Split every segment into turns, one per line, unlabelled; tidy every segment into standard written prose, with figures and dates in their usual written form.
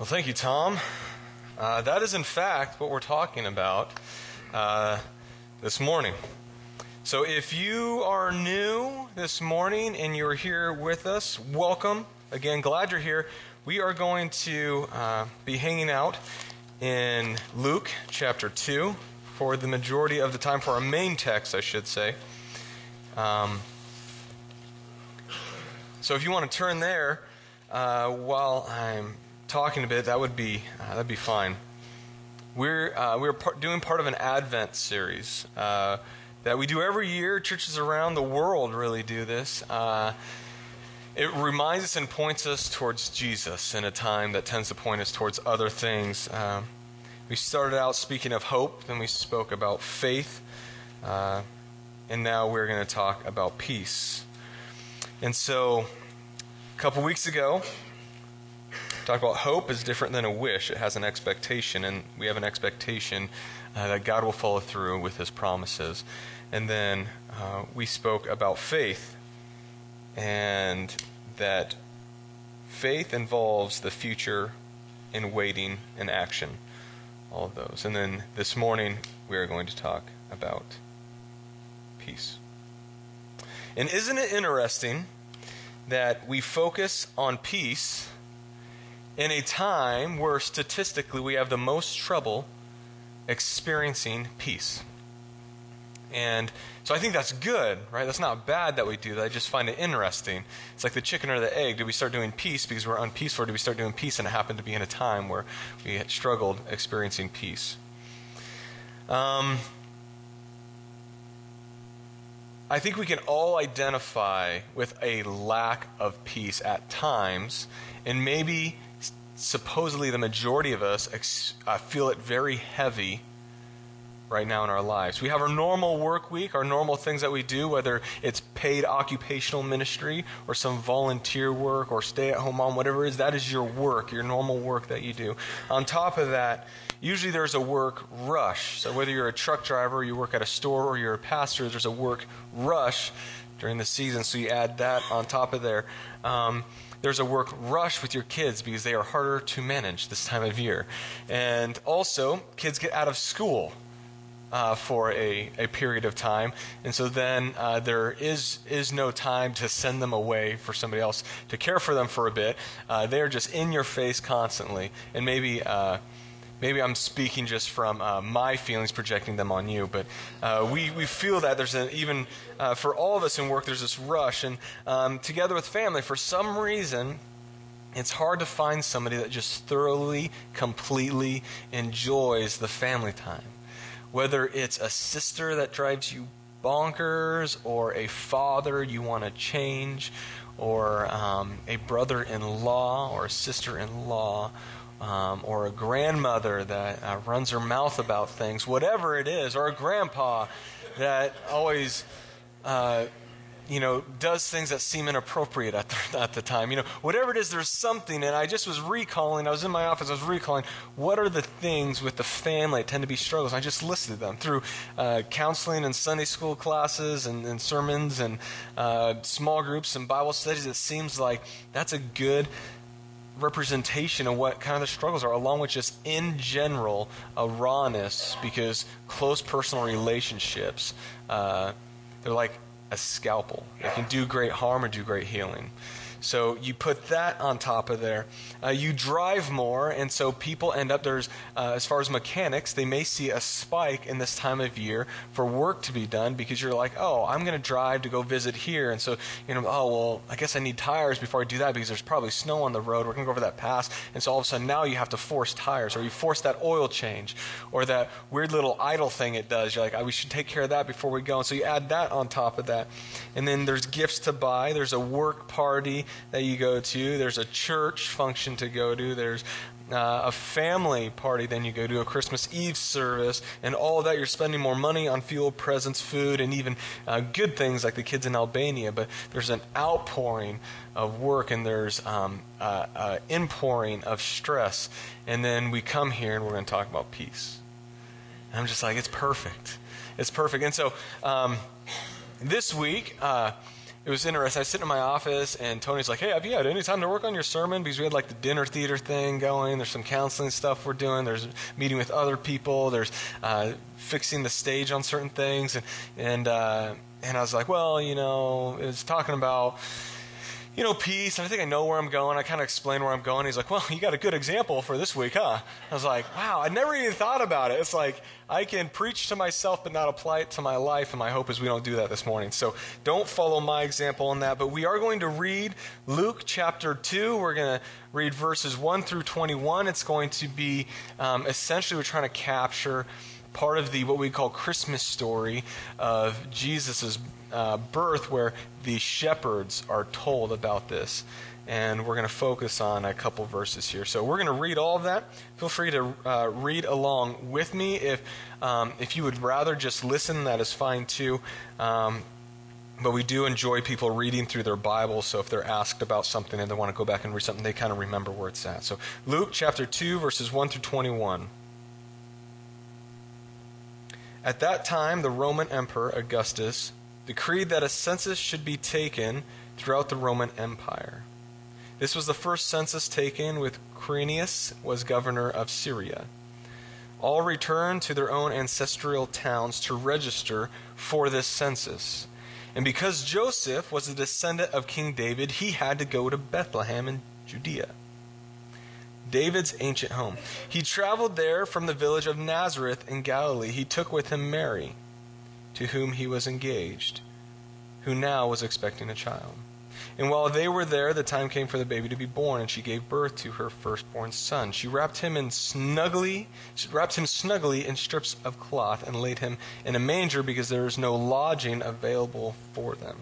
Well, thank you, Tom. That is, in fact, what we're talking about this morning. So if you are new this morning and you're here with us, welcome. Again, glad you're here. We are going to be hanging out in Luke chapter 2 for the majority of the time, for our main text, I should say. So if you want to turn there while I'm talking a bit, that'd be fine. We're doing part of an Advent series that we do every year. Churches around the world really do this. It reminds us and points us towards Jesus in a time that tends to point us towards other things. We started out speaking of hope, then we spoke about faith, and now we're going to talk about peace. And so, a couple weeks ago, talked about hope is different than a wish. It has an expectation, and we have an expectation that God will follow through with His promises. And then we spoke about faith, and that faith involves the future in waiting and action, all of those. And then this morning we are going to talk about peace. And isn't it interesting that we focus on peace in a time where statistically we have the most trouble experiencing peace? And so I think that's good, right? That's not bad that we do that. I just find it interesting. It's like the chicken or the egg. Did we start doing peace because we're unpeaceful, or did we start doing peace and it happened to be in a time where we had struggled experiencing peace? I think we can all identify with a lack of peace at times, and maybe supposedly the majority of us feel it very heavy right now in our lives. We have our normal work week, our normal things that we do, whether it's paid occupational ministry or some volunteer work or stay-at-home mom, whatever it is, that is your work, your normal work that you do. On top of that, usually there's a work rush. So whether you're a truck driver, you work at a store, or you're a pastor, there's a work rush during the season, so you add that on top of there. There's a work rush with your kids because they are harder to manage this time of year. And also, kids get out of school for a period of time, and so then there is no time to send them away for somebody else to care for them for a bit. They're just in your face constantly, and maybe I'm speaking just from my feelings, projecting them on you, but we feel that there's even for all of us in work, there's this rush, and together with family, for some reason, it's hard to find somebody that just thoroughly, completely enjoys the family time. Whether it's a sister that drives you bonkers, or a father you want to change, or a brother-in-law or a sister-in-law, or a grandmother that runs her mouth about things, whatever it is, or a grandpa that always does things that seem inappropriate at the time. Whatever it is, there's something. And I just was recalling, I was in my office, I was recalling, what are the things with the family that tend to be struggles? I just listed them through counseling and Sunday school classes and sermons and small groups and Bible studies. It seems like that's a good representation of what kind of the struggles are, along with just in general a rawness, because close personal relationships, they're like a scalpel. They can do great harm or do great healing. So you put that on top of there. You drive more, and so people end up, as far as mechanics, they may see a spike in this time of year for work to be done, because you're like, oh, I'm going to drive to go visit here, and so, I guess I need tires before I do that because there's probably snow on the road. We're going to go over that pass, and so all of a sudden now you have to force tires, or you force that oil change, or that weird little idle thing it does. You're like, we should take care of that before we go, and so you add that on top of that. And then there's gifts to buy. There's a work party that you go to. There's a church function to go to. There's a family party then you go to, a Christmas Eve service, and all of that. You're spending more money on fuel, presents, food, and even good things like the kids in Albania. But there's an outpouring of work, and there's inpouring of stress. And then we come here and we're going to talk about peace. And I'm just like, it's perfect. It's perfect. And so this week, it was interesting. I was sitting in my office, and Tony's like, hey, have you had any time to work on your sermon? Because we had like the dinner theater thing going. There's some counseling stuff we're doing. There's meeting with other people. There's fixing the stage on certain things. And I was like, well, it was talking about, peace. And I think I know where I'm going. I kind of explained where I'm going. He's like, well, you got a good example for this week, huh? I was like, wow, I never even thought about it. It's like I can preach to myself but not apply it to my life. And my hope is we don't do that this morning. So don't follow my example on that. But we are going to read Luke chapter 2. We're going to read verses 1 through 21. It's going to be essentially we're trying to capture part of the what we call Christmas story of Jesus' birth, where the shepherds are told about this. And we're going to focus on a couple verses here. So we're going to read all of that. Feel free to read along with me. If you would rather just listen, that is fine too. But we do enjoy people reading through their Bible, so if they're asked about something and they want to go back and read something, they kind of remember where it's at. So Luke chapter 2, verses 1 through 21. At that time, the Roman Emperor Augustus decreed that a census should be taken throughout the Roman Empire. This was the first census taken when Quirinius was governor of Syria. All returned to their own ancestral towns to register for this census. And because Joseph was a descendant of King David, he had to go to Bethlehem in Judea, David's ancient home. He traveled there from the village of Nazareth in Galilee. He took with him Mary, to whom he was engaged, who now was expecting a child. And while they were there, the time came for the baby to be born, and she gave birth to her firstborn son. She wrapped him snugly in strips of cloth and laid him in a manger because there was no lodging available for them.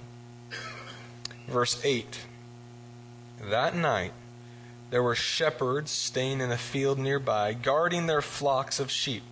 Verse 8. That night, there were shepherds staying in a field nearby, guarding their flocks of sheep.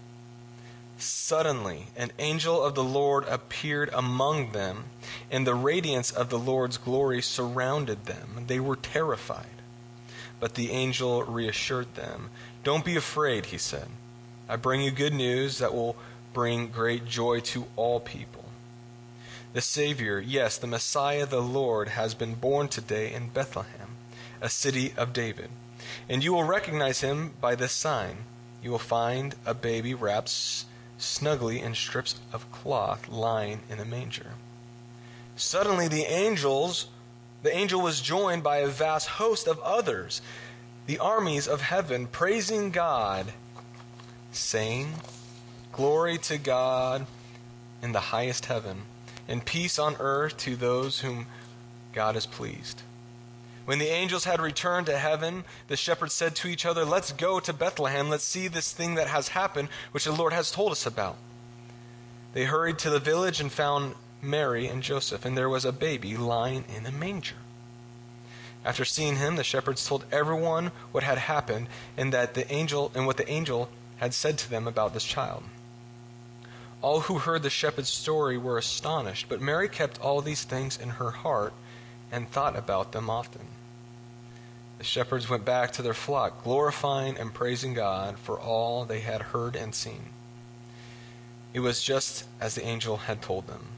Suddenly, an angel of the Lord appeared among them, and the radiance of the Lord's glory surrounded them. They were terrified. But the angel reassured them. Don't be afraid, he said. I bring you good news that will bring great joy to all people. The Savior, yes, the Messiah, the Lord, has been born today in Bethlehem, a city of David. And you will recognize him by this sign. You will find a baby wrapped snugly in strips of cloth lying in a manger. Suddenly the angel was joined by a vast host of others, the armies of heaven, praising God, saying, Glory to God in the highest heaven, and peace on earth to those whom God is pleased. When the angels had returned to heaven, the shepherds said to each other, Let's go to Bethlehem. Let's see this thing that has happened, which the Lord has told us about. They hurried to the village and found Mary and Joseph, and there was a baby lying in a manger. After seeing him, the shepherds told everyone what had happened and what the angel had said to them about this child. All who heard the shepherd's story were astonished, but Mary kept all these things in her heart and thought about them often. The shepherds went back to their flock, glorifying and praising God for all they had heard and seen. It was just as the angel had told them.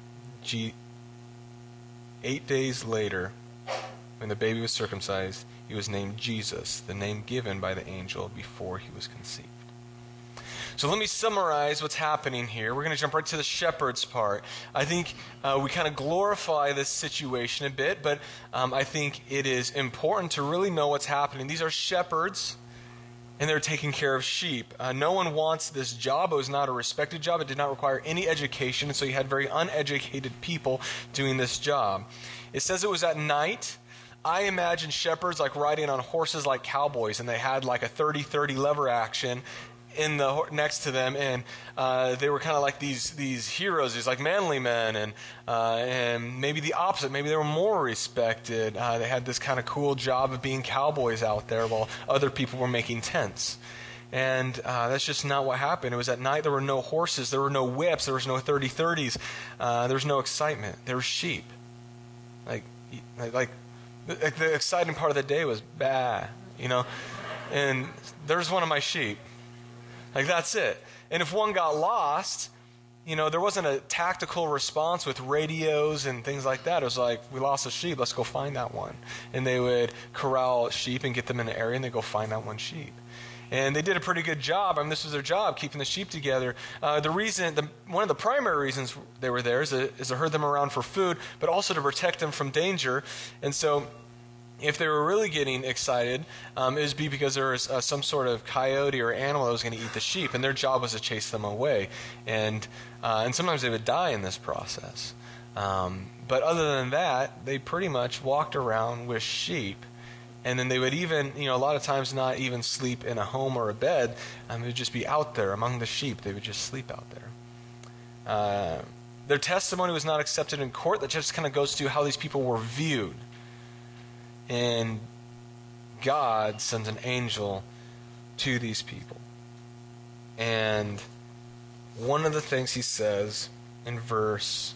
8 days later, when the baby was circumcised, he was named Jesus, the name given by the angel before he was conceived. So let me summarize what's happening here. We're going to jump right to the shepherds part. I think we kind of glorify this situation a bit, but I think it is important to really know what's happening. These are shepherds, and they're taking care of sheep. No one wants this job. It was not a respected job. It did not require any education, and so you had very uneducated people doing this job. It says it was at night. I imagine shepherds like riding on horses like cowboys, and they had like a 30-30 lever action in the next to them, and they were kind of like these heroes, these like manly men, and maybe the opposite. Maybe they were more respected. They had this kind of cool job of being cowboys out there while other people were making tents. And that's just not what happened. It was at night. There were no horses. There were no whips. There was no 30-30s. There was no excitement. There were sheep. Like the exciting part of the day was bah, and there's one of my sheep. Like, that's it. And if one got lost, there wasn't a tactical response with radios and things like that. It was like, we lost a sheep, let's go find that one. And they would corral sheep and get them in an area, and they'd go find that one sheep. And they did a pretty good job. I mean, this was their job, keeping the sheep together. One of the primary reasons they were there is to herd them around for food, but also to protect them from danger. And so if they were really getting excited, it would be because there was some sort of coyote or animal that was going to eat the sheep, and their job was to chase them away. And sometimes they would die in this process. But other than that, they pretty much walked around with sheep. And then they would even, a lot of times not even sleep in a home or a bed. They would just be out there among the sheep. They would just sleep out there. Their testimony was not accepted in court. That just kind of goes to how these people were viewed. And God sends an angel to these people. And one of the things he says in verse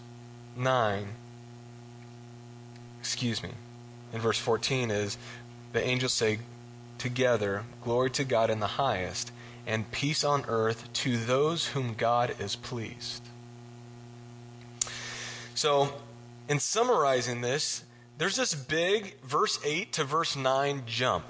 14 is, the angels say together, "Glory to God in the highest, and peace on earth to those whom God is pleased." So, in summarizing this, there's this big verse 8 to verse 9 jump,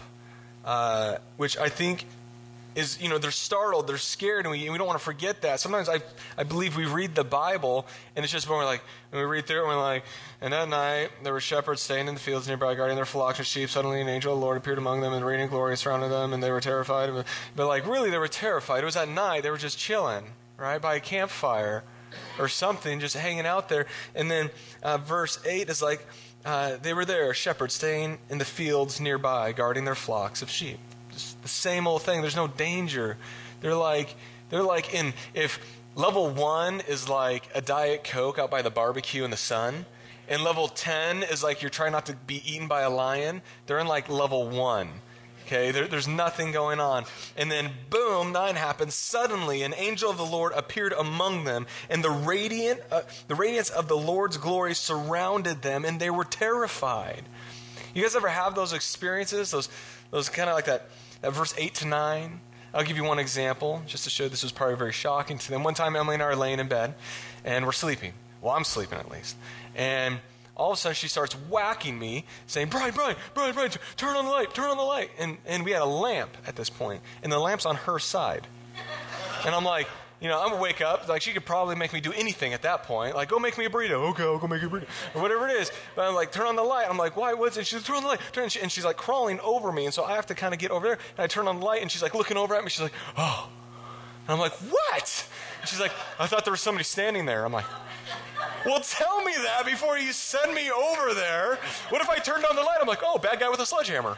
which I think is, they're startled, they're scared, and we don't want to forget that. Sometimes I believe we read the Bible, and it's just when we read through it, we're like, "And that night there were shepherds staying in the fields nearby, guarding their flocks of sheep. Suddenly an angel of the Lord appeared among them, and radiant glory surrounded them, and they were terrified." But really, they were terrified. It was at night. They were just chilling, right, by a campfire or something, just hanging out there. And then verse 8 is like, they were there, shepherds staying in the fields nearby, guarding their flocks of sheep. Just the same old thing. There's no danger. They're like if level 1 is like a Diet Coke out by the barbecue in the sun, and level 10 is like you're trying not to be eaten by a lion, they're in like level 1. Okay, there's nothing going on. And then boom, 9 happens. Suddenly an angel of the Lord appeared among them, and the radiance of the Lord's glory surrounded them, and they were terrified. You guys ever have those experiences? Those kind of like that verse 8 to 9? I'll give you one example, just to show this was probably very shocking to them. One time Emily and I are laying in bed, and we're sleeping. Well, I'm sleeping at least. And all of a sudden she starts whacking me, saying, Brian, turn on the light. And we had a lamp at this point, and the lamp's on her side. And I'm like, I'm going to wake up. Like, she could probably make me do anything at that point. Like, go make me a burrito. Okay, I'll go make you a burrito. Or whatever it is. But I'm like, turn on the light. I'm like, why? What's it? She's like, turn on the light. And she's like crawling over me. And so I have to kind of get over there. And I turn on the light, and she's like looking over at me. She's like, oh. And I'm like, what? And she's like, I thought there was somebody standing there. I'm like, well, tell me that before you send me over there. What if I turned on the light? I'm like, oh, bad guy with a sledgehammer.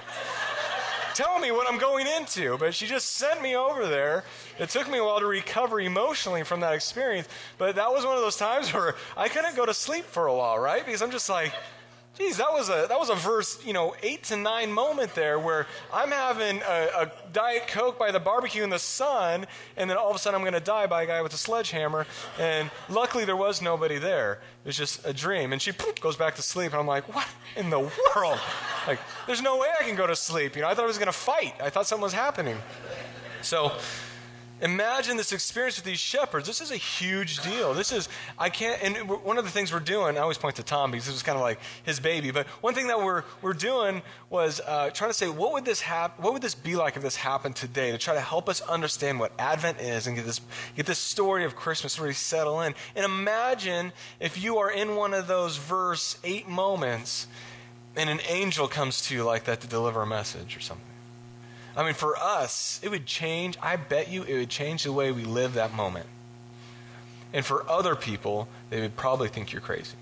Tell me what I'm going into. But she just sent me over there. It took me a while to recover emotionally from that experience. But that was one of those times where I couldn't go to sleep for a while, right? Because I'm just like, geez, that was a verse, 8 to 9 moment there where I'm having a Diet Coke by the barbecue in the sun, and then all of a sudden I'm going to die by a guy with a sledgehammer. And luckily there was nobody there. It was just a dream. And she goes back to sleep, and I'm like, what in the world? Like, there's no way I can go to sleep. I thought I was going to fight. I thought something was happening. So imagine this experience with these shepherds. This is a huge deal. And one of the things we're doing, I always point to Tom because this was kind of like his baby, but one thing that we're doing was trying to say, what would this be like if this happened today, to try to help us understand what Advent is and get this story of Christmas really settle in. And imagine if you are in one of those verse 8 moments and an angel comes to you like that to deliver a message or something. I mean, for us, it would change. I bet you it would change the way we live that moment. And for other people, they would probably think you're crazy.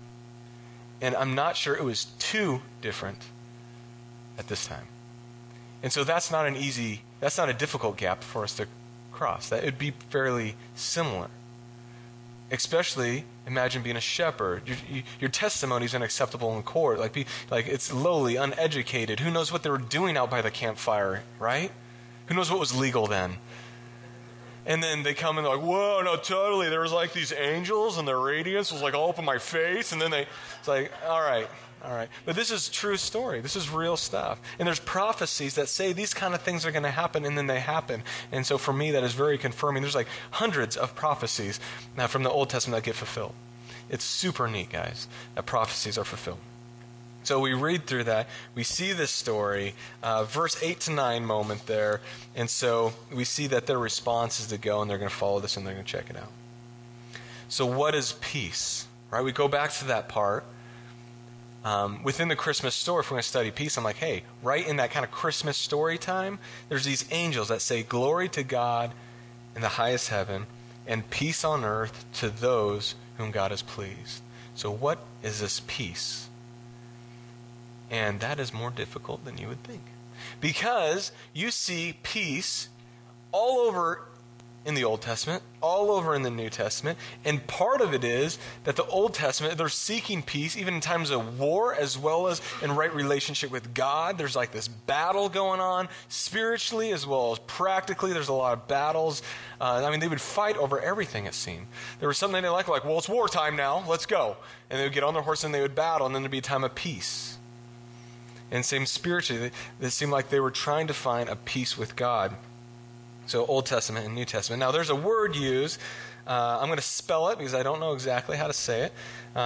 And I'm not sure it was too different at this time. And so that's not a difficult gap for us to cross. That would be fairly similar. Especially, imagine being a shepherd. Your testimony is unacceptable in court. Like it's lowly, uneducated. Who knows what they were doing out by the campfire, right? Who knows what was legal then? And then they come and they're like, whoa, no, totally. There was like these angels, and their radiance was like all up in my face. And then it's like, all right, All right. But this is true story. This is real stuff. And there's prophecies that say these kind of things are going to happen, and then they happen. And so for me, that is very confirming. There's like hundreds of prophecies from the Old Testament that get fulfilled. It's super neat, guys, that prophecies are fulfilled. So we read through that. We see this story, verse 8 to 9 moment there. And so we see that their response is to go, and they're going to follow this, and they're going to check it out. So what is peace? Right? We go back to that part. Within the Christmas story, if we're going to study peace, I'm like, hey, right in that kind of Christmas story time, there's these angels that say, glory to God in the highest heaven, and peace on earth to those whom God is pleased. So what is this peace? And that is more difficult than you would think. Because you see peace all over in the Old Testament, all over in the New Testament. And part of it is that the Old Testament, they're seeking peace even in times of war as well as in right relationship with God. There's like this battle going on spiritually as well as practically. There's a lot of battles. They would fight over everything, it seemed. There was something they like, well, it's wartime now, let's go. And they would get on their horse and they would battle, and then there'd be a time of peace. And same spiritually, it seemed like they were trying to find a peace with God. So Old Testament and New Testament. Now there's a word used. I'm going to spell it because I don't know exactly how to say it.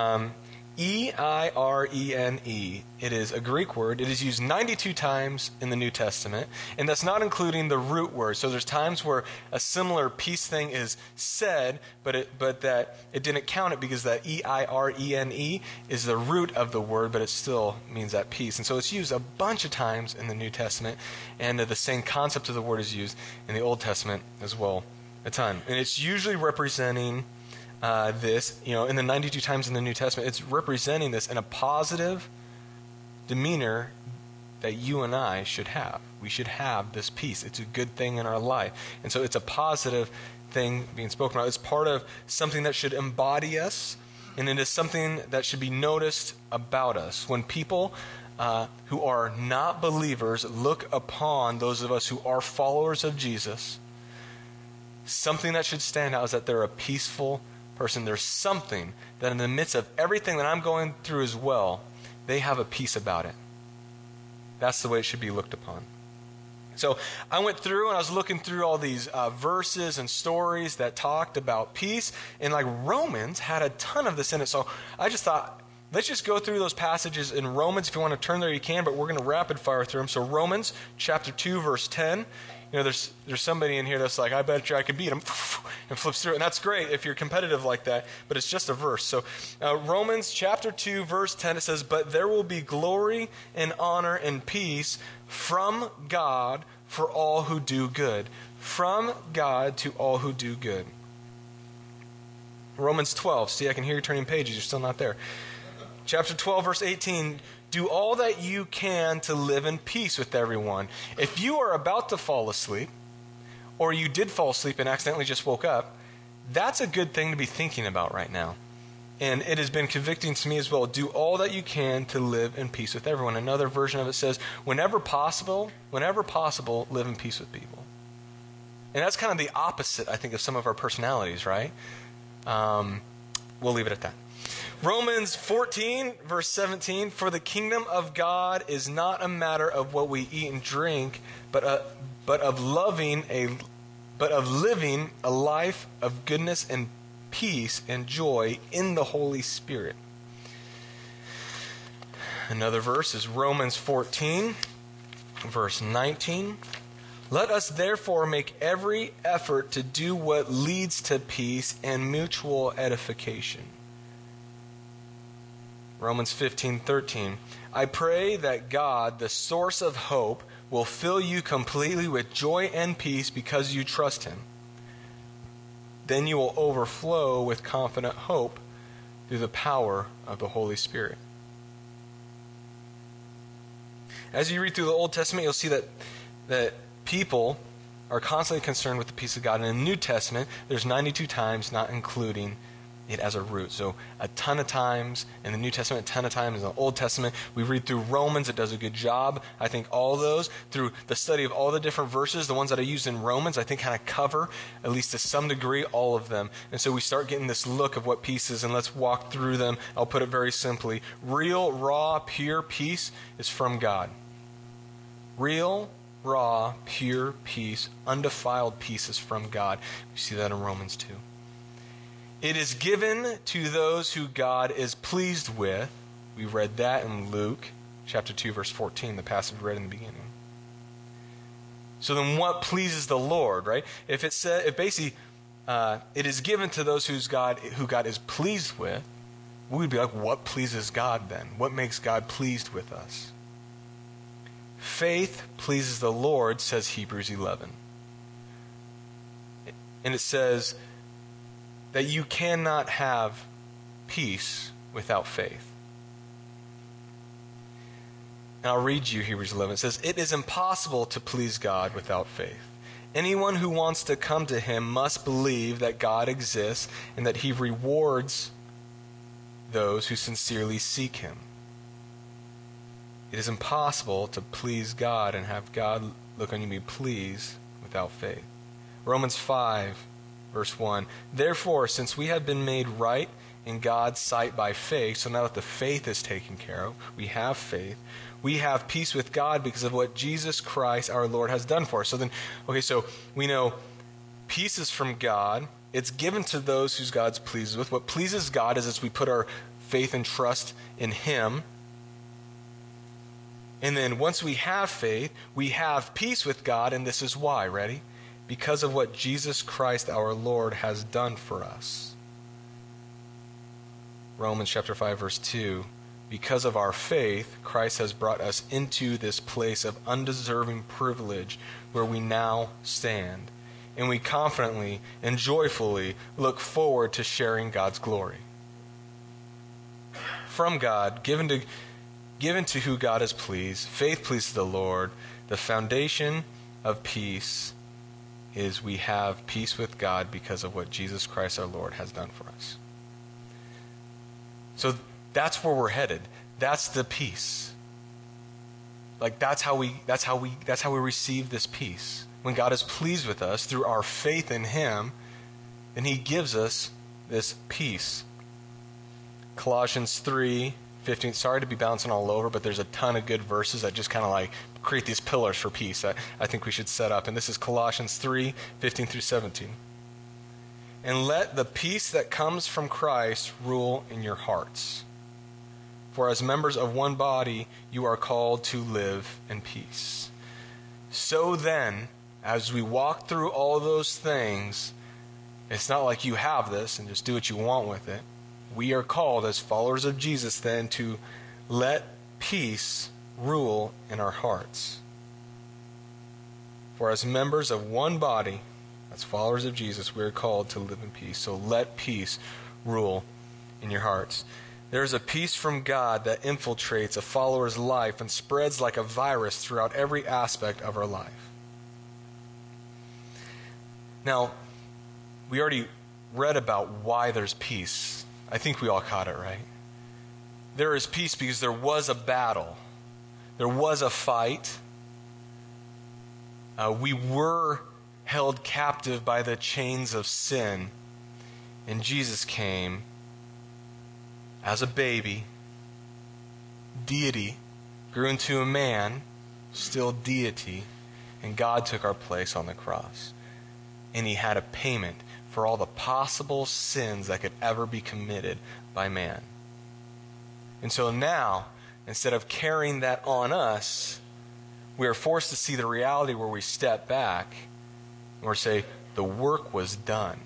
E-I-R-E-N-E. It is a Greek word. It is used 92 times in the New Testament, and that's not including the root word. So there's times where a similar peace thing is said, but that it didn't count it because that E-I-R-E-N-E is the root of the word, but it still means that peace. And so it's used a bunch of times in the New Testament, and the same concept of the word is used in the Old Testament as well a ton. And it's usually representing this, in the 92 times in the New Testament, it's representing this in a positive demeanor that you and I should have. We should have this peace. It's a good thing in our life. And so it's a positive thing being spoken about. It's part of something that should embody us, and it is something that should be noticed about us. When people who are not believers look upon those of us who are followers of Jesus, something that should stand out is that they're a peaceful person. There's something that in the midst of everything that I'm going through as well, they have a peace about it. That's the way it should be looked upon. So I went through and I was looking through all these verses and stories that talked about peace, and like Romans had a ton of this in it. So I just thought, let's just go through those passages in Romans. If you want to turn there, you can, but we're going to rapid fire through them. So Romans chapter 2, verse 10. There's somebody in here that's like, I bet you I could beat him, and flips through it. And that's great if you're competitive like that, but it's just a verse. So Romans chapter 2, verse 10, it says, but there will be glory and honor and peace from God for all who do good. From God to all who do good. Romans 12. See, I can hear you turning pages. You're still not there. Chapter 12, verse 18. Do all that you can to live in peace with everyone. If you are about to fall asleep, or you did fall asleep and accidentally just woke up, that's a good thing to be thinking about right now. And it has been convicting to me as well. Do all that you can to live in peace with everyone. Another version of it says, whenever possible, live in peace with people. And that's kind of the opposite, I think, of some of our personalities, right? We'll leave it at that. Romans 14, verse 17, for the kingdom of God is not a matter of what we eat and drink, but of living a life of goodness and peace and joy in the Holy Spirit. Another verse is Romans 14, verse 19. Let us therefore make every effort to do what leads to peace and mutual edification. Romans 15:13. I pray that God, the source of hope, will fill you completely with joy and peace because you trust Him. Then you will overflow with confident hope through the power of the Holy Spirit. As you read through the Old Testament, you'll see that people are constantly concerned with the peace of God. And in the New Testament, there's 92 times, not including it as a root. So a ton of times in the New Testament, a ton of times in the Old Testament. We read through Romans. It does a good job. I think all those, through the study of all the different verses, the ones that I used in Romans, I think kind of cover, at least to some degree, all of them. And so we start getting this look of what peace is, and let's walk through them. I'll put it very simply. Real, raw, pure peace is from God. Real, raw, pure peace, undefiled peace is from God. You see that in Romans 2. It is given to those who God is pleased with. We read that in Luke chapter 2, verse 14, the passage we read in the beginning. So then what pleases the Lord, right? If it is given to those who God is pleased with, we would be like, what pleases God then? What makes God pleased with us? Faith pleases the Lord, says Hebrews 11. And it says that you cannot have peace without faith. And I'll read you Hebrews 11. It says, it is impossible to please God without faith. Anyone who wants to come to him must believe that God exists and that he rewards those who sincerely seek him. It is impossible to please God and have God look on you and be pleased without faith. Romans 5, verse 1. Therefore, since we have been made right in God's sight by faith, so now that the faith is taken care of, we have faith, we have peace with God because of what Jesus Christ our Lord has done for us. So then, so we know peace is from God. It's given to those who God's pleased with. What pleases God is as we put our faith and trust in him. And then once we have faith, we have peace with God, and this is why. Ready? Because of what Jesus Christ our Lord has done for us. Romans chapter 5, verse 2. Because of our faith, Christ has brought us into this place of undeserving privilege where we now stand. And we confidently and joyfully look forward to sharing God's glory. From God, given to who God is pleased, faith pleases the Lord. The foundation of peace is we have peace with God because of what Jesus Christ our Lord has done for us. So that's where we're headed. That's the peace. That's how we receive this peace. When God is pleased with us through our faith in him, then he gives us this peace. Colossians 3:15. Sorry to be bouncing all over, but there's a ton of good verses that just kind of create these pillars for peace that I think we should set up. And this is Colossians 3:15 through 17. And let the peace that comes from Christ rule in your hearts. For as members of one body, you are called to live in peace. So then, as we walk through all those things, it's not like you have this and just do what you want with it. We are called as followers of Jesus then to let peace rule in our hearts. For as members of one body, as followers of Jesus, we are called to live in peace. So let peace rule in your hearts. There is a peace from God that infiltrates a follower's life and spreads like a virus throughout every aspect of our life. Now, we already read about why there's peace. I think we all caught it, right? There is peace because there was a battle. There was a fight. We were held captive by the chains of sin. And Jesus came as a baby, deity, grew into a man, still deity, and God took our place on the cross. And he had a payment for all the possible sins that could ever be committed by man. And so now, instead of carrying that on us, we are forced to see the reality where we step back and we say, the work was done.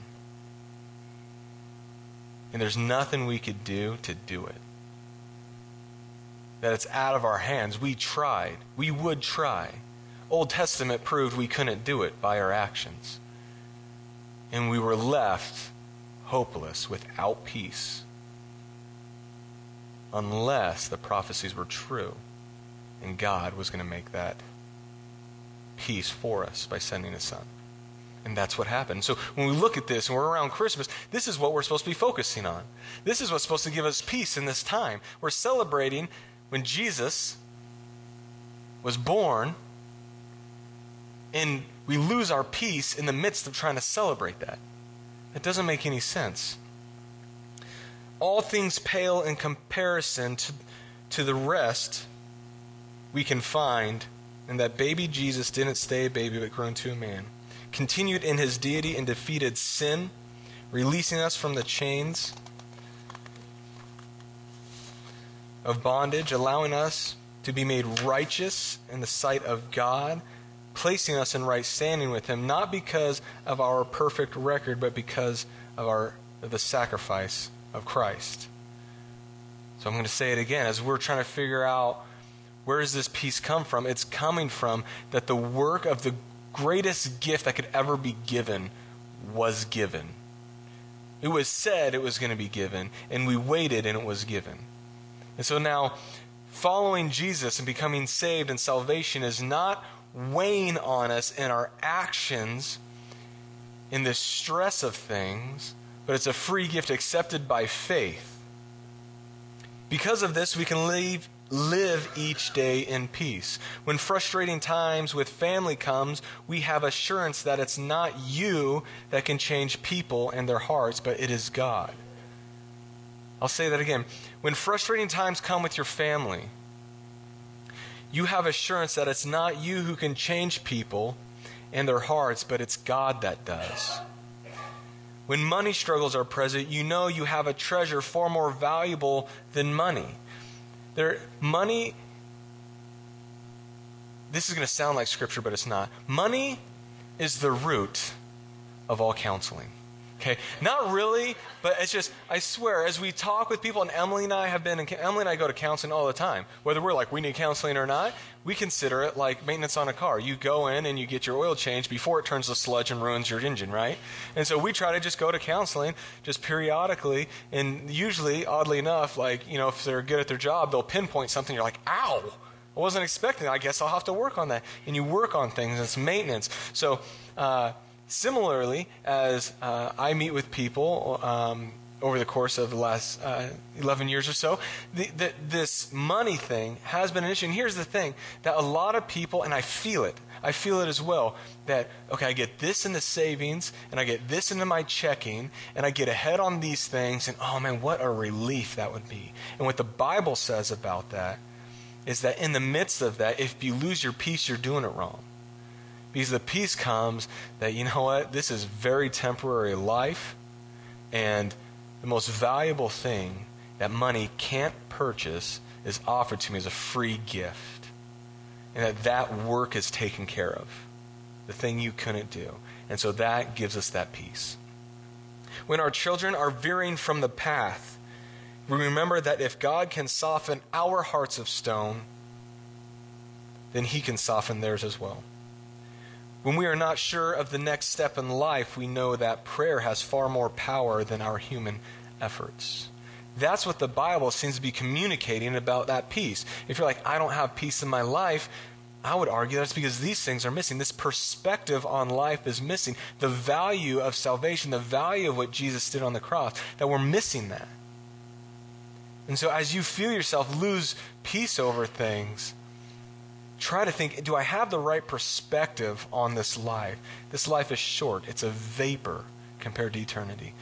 And there's nothing we could do to do it. That it's out of our hands. We tried. We would try. Old Testament proved we couldn't do it by our actions. And we were left hopeless, without peace, unless the prophecies were true and God was going to make that peace for us by sending his son. And that's what happened. So when we look at this and we're around Christmas, this is what we're supposed to be focusing on. This is what's supposed to give us peace in this time. We're celebrating when Jesus was born, and we lose our peace in the midst of trying to celebrate that. It doesn't make any sense. All things pale in comparison to the rest we can find in that baby Jesus didn't stay a baby but grew into a man. Continued in his deity and defeated sin, releasing us from the chains of bondage, allowing us to be made righteous in the sight of God, placing us in right standing with him, not because of our perfect record, but because of the sacrifice of Christ. So I'm going to say it again. As we're trying to figure out where does this peace come from, it's coming from that the work of the greatest gift that could ever be given was given. It was said it was going to be given, and we waited and it was given. And so now, following Jesus and becoming saved and salvation is not weighing on us in our actions in the stress of things, but it's a free gift accepted by faith. Because of this, we can live each day in peace. When frustrating times with family comes, we have assurance that it's not you that can change people and their hearts, but it is God. I'll say that again. When frustrating times come with your family, you have assurance that it's not you who can change people and their hearts, but it's God that does. When money struggles are present, you know you have a treasure far more valuable than money. Money, this is going to sound like scripture, but it's not. Money is the root of all counseling. Okay, not really, but it's just, I swear, as we talk with people, and Emily and I go to counseling all the time. Whether we're like, we need counseling or not, we consider it like maintenance on a car. You go in and you get your oil changed before it turns to sludge and ruins your engine, right? And so we try to just go to counseling just periodically, and usually, oddly enough, like, you know, if they're good at their job, they'll pinpoint something, you're like, ow! I wasn't expecting that. I guess I'll have to work on that. And you work on things, it's maintenance. So, similarly, as I meet with people over the course of the last 11 years or so, this money thing has been an issue. And here's the thing, that a lot of people, and I feel it as well, that, okay, I get this into savings, and I get this into my checking, and I get ahead on these things, and oh man, what a relief that would be. And what the Bible says about that is that in the midst of that, if you lose your peace, you're doing it wrong. Because the peace comes that, you know what, this is very temporary life, and the most valuable thing that money can't purchase is offered to me as a free gift. And that work is taken care of. The thing you couldn't do. And so that gives us that peace. When our children are veering from the path, we remember that if God can soften our hearts of stone, then He can soften theirs as well. When we are not sure of the next step in life, we know that prayer has far more power than our human efforts. That's what the Bible seems to be communicating about that peace. If you're like, I don't have peace in my life, I would argue that's because these things are missing. This perspective on life is missing. The value of salvation, the value of what Jesus did on the cross, that we're missing that. And so as you feel yourself lose peace over things, try to think, do I have the right perspective on this life? This life is short. It's a vapor compared to eternity.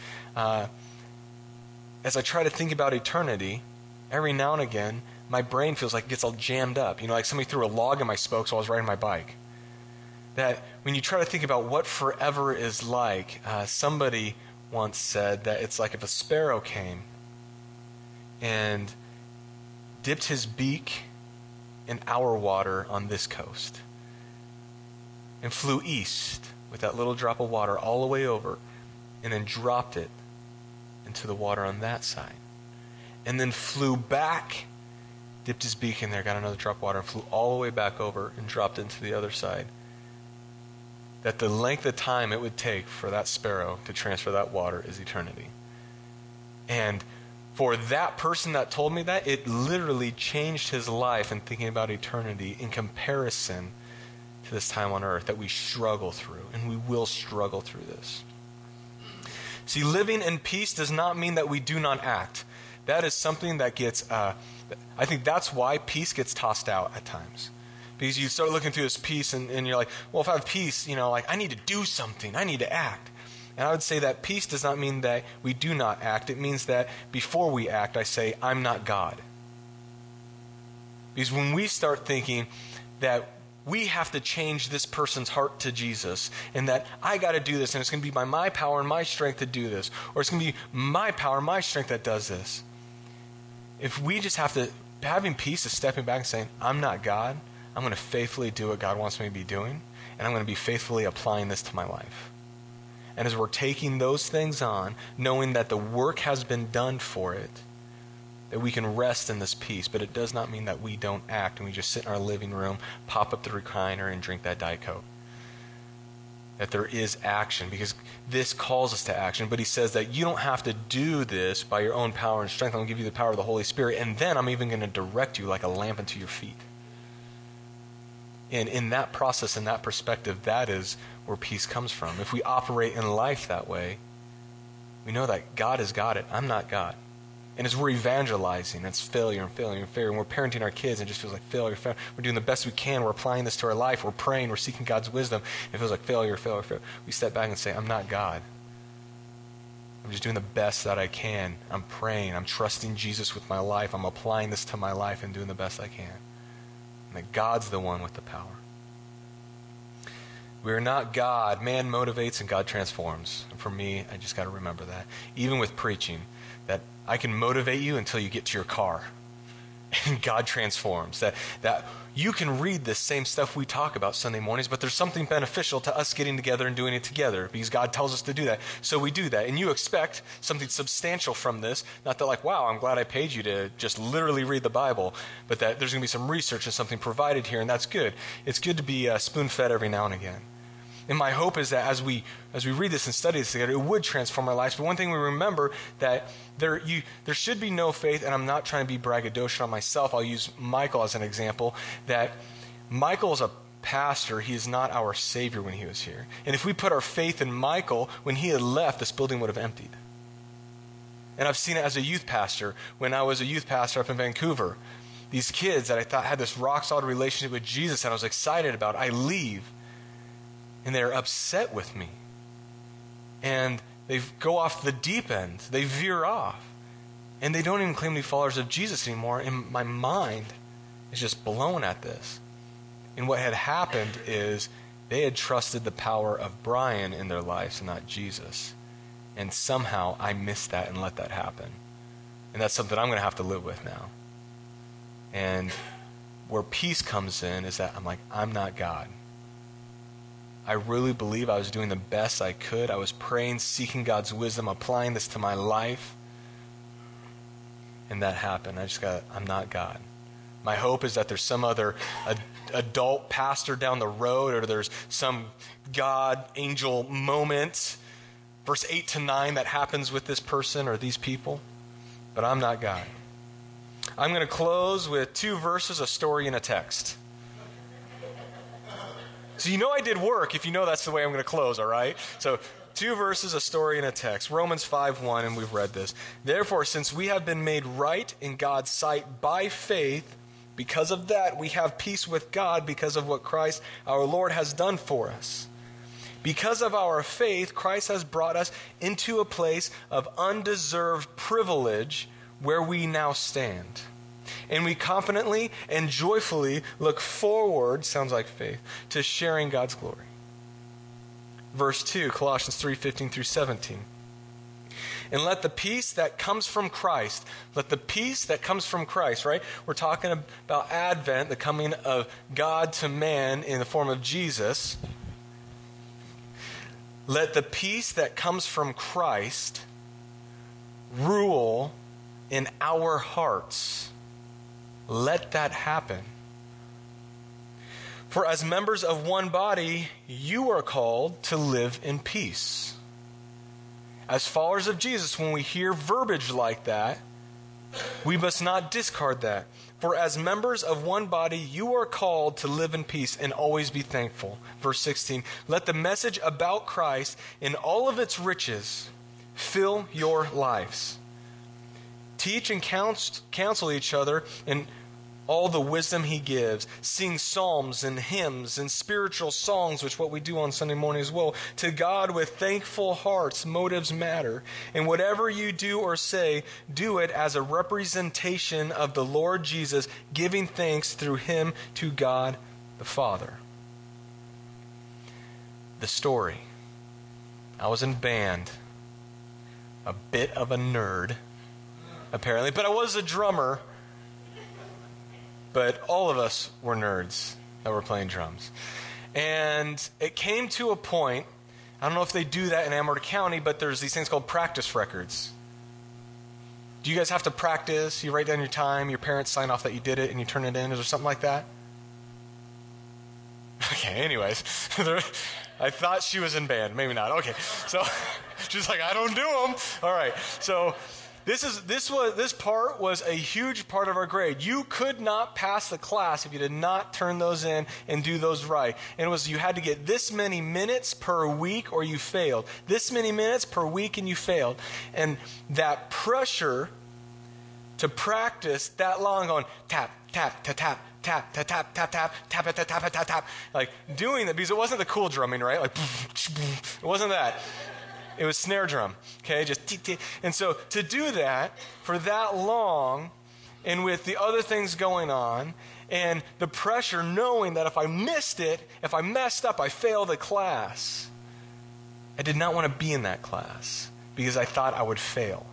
As I try to think about eternity, every now and again, my brain feels like it gets all jammed up. You know, like somebody threw a log in my spokes while I was riding my bike. That when you try to think about what forever is like, somebody once said that it's like if a sparrow came and dipped his beak in our water on this coast and flew east with that little drop of water all the way over, and then dropped it into the water on that side, and then flew back, dipped his beak in there, got another drop of water, and flew all the way back over and dropped into the other side. That the length of time it would take for that sparrow to transfer that water is eternity. And for that person that told me that, it literally changed his life in thinking about eternity in comparison to this time on earth that we struggle through, and we will struggle through this. See, living in peace does not mean that we do not act. That is something that gets, I think that's why peace gets tossed out at times. Because you start looking through this peace and you're like, well, if I have peace, I need to do something. I need to act. And I would say that peace does not mean that we do not act. It means that before we act, I say, I'm not God. Because when we start thinking that we have to change this person's heart to Jesus, and that I got to do this, and it's going to be by my power and my strength to do this, or it's going to be my power and my strength that does this. If we just have to, having peace is stepping back and saying, I'm not God. I'm going to faithfully do what God wants me to be doing, and I'm going to be faithfully applying this to my life. And as we're taking those things on, knowing that the work has been done for it, that we can rest in this peace. But it does not mean that we don't act and we just sit in our living room, pop up the recliner, and drink that Diet Coke. That there is action, because this calls us to action. But he says that you don't have to do this by your own power and strength. I'm going to give you the power of the Holy Spirit, and then I'm even going to direct you like a lamp unto your feet. And in that process, in that perspective, that is where peace comes from. If we operate in life that way, we know that God has got it. I'm not God. And as we're evangelizing, it's failure and failure and failure. And we're parenting our kids, and it just feels like failure, failure. We're doing the best we can. We're applying this to our life. We're praying. We're seeking God's wisdom. It feels like failure, failure, failure. We step back and say, I'm not God. I'm just doing the best that I can. I'm praying. I'm trusting Jesus with my life. I'm applying this to my life and doing the best I can. And that God's the one with the power. We are not God. Man motivates and God transforms. And for me, I just got to remember that. Even with preaching, that I can motivate you until you get to your car. And God transforms. That you can read this same stuff we talk about Sunday mornings, but there's something beneficial to us getting together and doing it together, because God tells us to do that. So we do that. And you expect something substantial from this. Not that like, wow, I'm glad I paid you to just literally read the Bible, but that there's going to be some research and something provided here, and that's good. It's good to be spoon-fed every now and again. And my hope is that as we read this and study this together, it would transform our lives. But one thing we remember, that there should be no faith, and I'm not trying to be braggadocious on myself. I'll use Michael as an example, that Michael is a pastor. He is not our Savior when he was here. And if we put our faith in Michael, when he had left, this building would have emptied. And I've seen it as a youth pastor. When I was a youth pastor up in Vancouver, these kids that I thought had this rock-solid relationship with Jesus and I was excited about, I leave. And they're upset with me. And they go off the deep end. They veer off. And they don't even claim to be followers of Jesus anymore. And my mind is just blown at this. And what had happened is they had trusted the power of Brian in their lives and not Jesus. And somehow I missed that and let that happen. And that's something I'm going to have to live with now. And where peace comes in is that I'm like, I'm not God. I really believe I was doing the best I could. I was praying, seeking God's wisdom, applying this to my life. And that happened. I'm not God. My hope is that there's some other adult pastor down the road, or there's some God angel moment, verse 8 to 9, that happens with this person or these people. But I'm not God. I'm going to close with 2 verses, a story, and a text. So you know I did work if you know that's the way I'm going to close, all right? So 2 verses, a story, and a text. Romans 5:1, and we've read this. Therefore, since we have been made right in God's sight by faith, because of that we have peace with God because of what Christ our Lord has done for us. Because of our faith, Christ has brought us into a place of undeserved privilege where we now stand. And we confidently and joyfully look forward, sounds like faith, to sharing God's glory. Verse 2, Colossians 3:15 through 17. And let the peace that comes from Christ, right? We're talking about Advent, the coming of God to man in the form of Jesus. Let the peace that comes from Christ rule in our hearts. Let that happen. For as members of one body, you are called to live in peace. As followers of Jesus, when we hear verbiage like that, we must not discard that. For as members of one body, you are called to live in peace and always be thankful. Verse 16, let the message about Christ in all of its riches fill your lives. Teach and counsel each other in all the wisdom he gives. Sing psalms and hymns and spiritual songs, which is what we do on Sunday morning as well. To God with thankful hearts, motives matter. And whatever you do or say, do it as a representation of the Lord Jesus, giving thanks through him to God the Father. The story. I was in band. A bit of a nerd, apparently, but I was a drummer. But all of us were nerds that were playing drums. And it came to a point, I don't know if they do that in Amarda County, but there's these things called practice records. Do you guys have to practice? You write down your time, your parents sign off that you did it, and you turn it in? Is there something like that? Okay, anyways. I thought she was in band. Maybe not. Okay. So she's like, I don't do them. All right. So this part was a huge part of our grade. You could not pass the class if you did not turn those in and do those right. And it was you had to get this many minutes per week or you failed. This many minutes per week and you failed. And that pressure to practice that long on tap, tap, tap, tap, tap, tap, tap, tap, tap, tap, tap, tap, tap, tap, like doing that because it wasn't the cool drumming, right? Like it wasn't that. It was snare drum, okay? Just tick. And so to do that for that long and with the other things going on and the pressure knowing that if I missed it, if I messed up, I failed the class. I did not want to be in that class because I thought I would fail.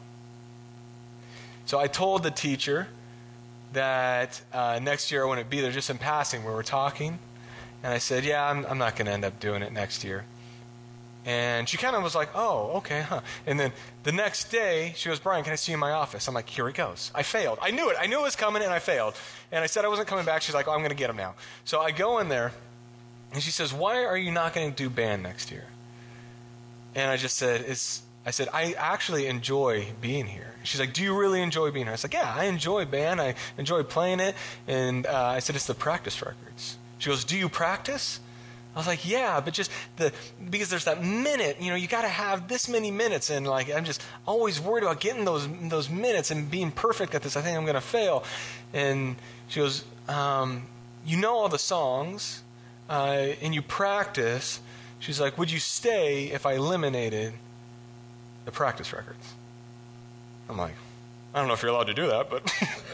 So I told the teacher that next year I wouldn't be there, just in passing. We were talking. And I said, yeah, I'm not going to end up doing it next year. And she kind of was like, oh, okay, huh. And then the next day, she goes, Brian, can I see you in my office? I'm like, here it goes. I failed. I knew it. I knew it was coming, and I failed. And I said I wasn't coming back. She's like, oh, I'm going to get him now. So I go in there, and she says, why are you not going to do band next year? And I just said, I actually enjoy being here. She's like, do you really enjoy being here? I was like, yeah, I enjoy band. I enjoy playing it. And I said, it's the practice records. She goes, do you practice? I was like, yeah, but just because there's that minute, you got to have this many minutes. And like, I'm just always worried about getting those minutes and being perfect at this. I think I'm going to fail. And she goes, you know all the songs and you practice. She's like, would you stay if I eliminated the practice records? I'm like, I don't know if you're allowed to do that, but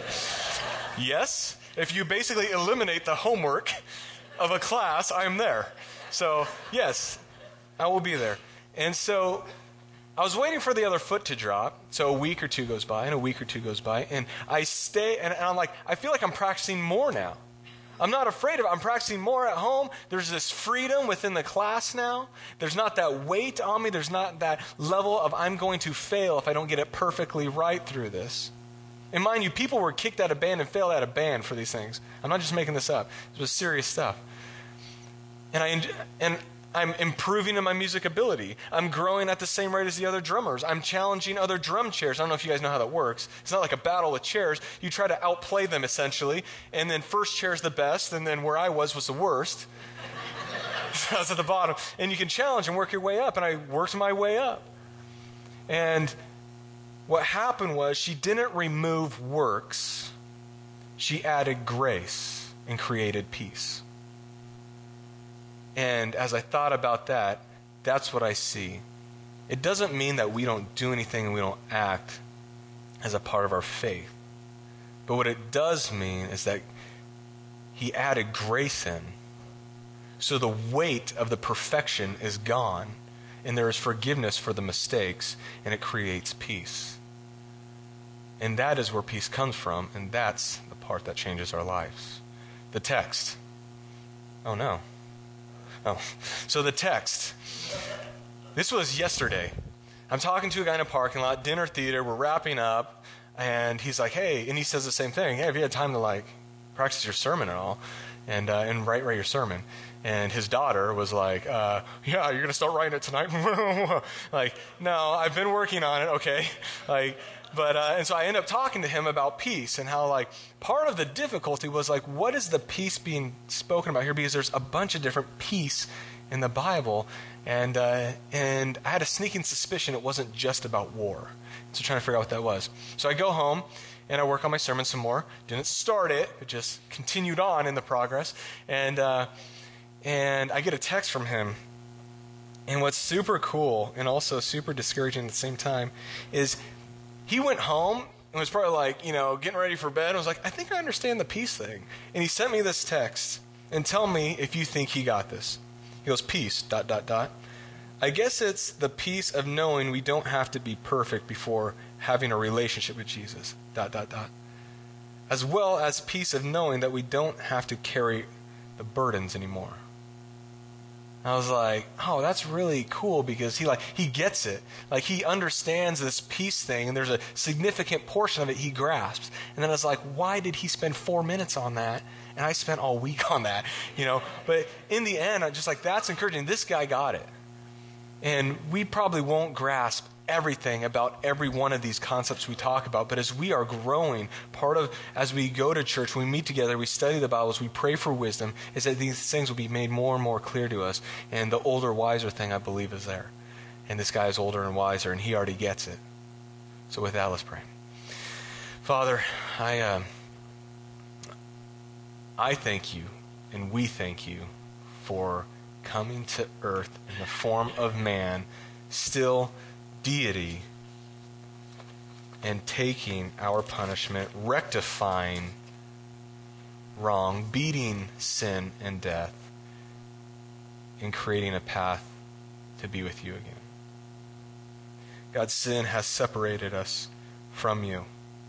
yes, if you basically eliminate the homework of a class, I'm there. So, yes, I will be there. And so I was waiting for the other foot to drop. So a week or two goes by, and a week or two goes by, and I stay, and I'm like, I feel like I'm practicing more now. I'm not afraid of it. I'm practicing more at home. There's this freedom within the class now. There's not that weight on me. There's not that level of I'm going to fail if I don't get it perfectly right through this. And mind you, people were kicked out of band and failed out of band for these things. I'm not just making this up. This was serious stuff. And I'm improving in my music ability. I'm growing at the same rate as the other drummers. I'm challenging other drum chairs. I don't know if you guys know how that works. It's not like a battle with chairs. You try to outplay them, essentially. And then first chair's the best, and then where I was the worst. So I was at the bottom. And you can challenge and work your way up. And I worked my way up. And what happened was she didn't remove works. She added grace and created peace. And as I thought about that, that's what I see. It doesn't mean that we don't do anything and we don't act as a part of our faith. But what it does mean is that he added grace in. So the weight of the perfection is gone, and there is forgiveness for the mistakes, and it creates peace. And that is where peace comes from, and that's the part that changes our lives. The text. Oh, no. Oh, so the text. This was yesterday. I'm talking to a guy in a parking lot, dinner theater, we're wrapping up, and he's like, hey, and he says the same thing. Hey, have you had time to practice your sermon at all and write your sermon? And his daughter was like, yeah, you're going to start writing it tonight? Like, no, I've been working on it, okay? Like, but, and so I end up talking to him about peace and how, like, part of the difficulty was, like, what is the peace being spoken about here? Because there's a bunch of different peace in the Bible, and I had a sneaking suspicion it wasn't just about war. So trying to figure out what that was. So I go home, and I work on my sermon some more. Didn't start it, but just continued on in the progress. And I get a text from him. And what's super cool and also super discouraging at the same time is he went home and was probably like, getting ready for bed. And was like, I think I understand the peace thing. And he sent me this text. And tell me if you think he got this. He goes, peace, ... I guess it's the peace of knowing we don't have to be perfect before having a relationship with Jesus, ... As well as peace of knowing that we don't have to carry the burdens anymore. I was like, oh, that's really cool, because he gets it. Like, he understands this peace thing, and there's a significant portion of it he grasps. And then I was like, why did he spend 4 minutes on that, and I spent all week on that? But in the end, I'm just like, that's encouraging. This guy got it. And we probably won't grasp everything about every one of these concepts we talk about, but as we are growing, as we go to church, we meet together, we study the Bible, as we pray for wisdom, is that these things will be made more and more clear to us. And the older, wiser thing, I believe, is there. And this guy is older and wiser, and he already gets it. So with that, let's pray. Father, I thank you, and we thank you for coming to earth in the form of man, still deity, and taking our punishment, rectifying wrong, beating sin and death, and creating a path to be with you again. God, sin has separated us from you.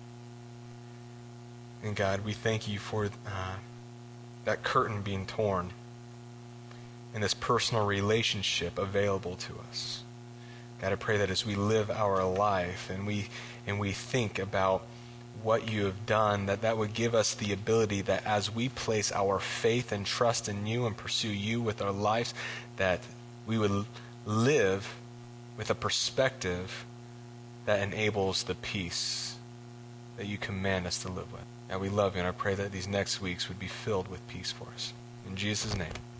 And God, we thank you for that curtain being torn and this personal relationship available to us. God, I pray that as we live our life and we think about what you have done, that would give us the ability that as we place our faith and trust in you and pursue you with our lives, that we would live with a perspective that enables the peace that you command us to live with. And we love you, and I pray that these next weeks would be filled with peace for us. In Jesus' name.